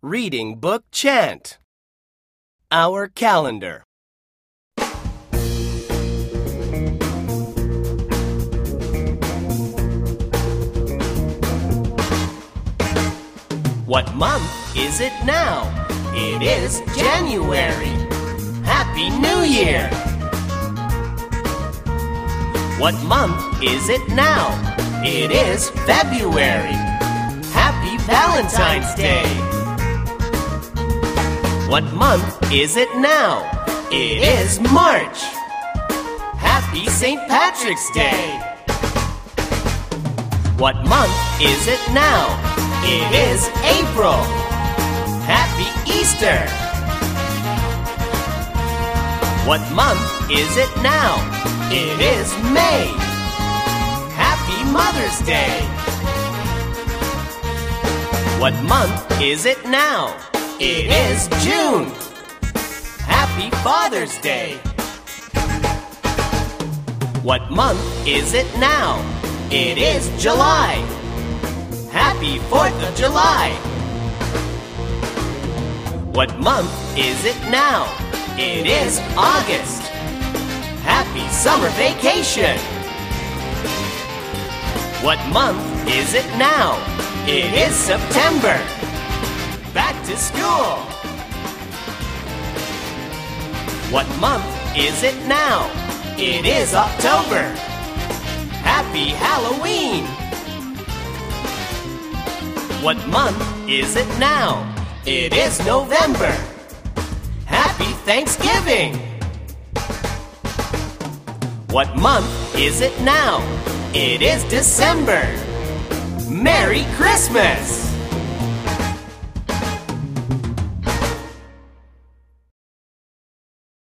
Reading Book Chant. Our calendar. What month is it now? It is January. Happy New Year! What month is it now? It is February. Happy Valentine's Day! What month is it now? It is March. Happy St. Patrick's Day! What month is it now? It is April. Happy Easter! What month is it now? It is May. Happy Mother's Day! What month is it now? It is June. Happy Father's Day! What month is it now? It is July. Happy 4th of July! What month is it now? It is August. Happy summer vacation! What month is it now? It is September. Back to school! What month is it now? It is October. Happy Halloween! What month is it now? It is November. Happy Thanksgiving! What month is it now? It is December. Merry Christmas!